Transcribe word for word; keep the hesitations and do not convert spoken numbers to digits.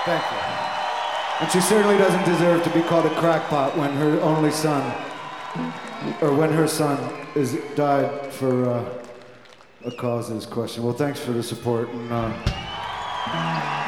Thank you. And she certainly doesn't deserve to be called a crackpot when her only son, or when her son is died for uh, a cause that is questionable. Well, thanks for the support. And, uh,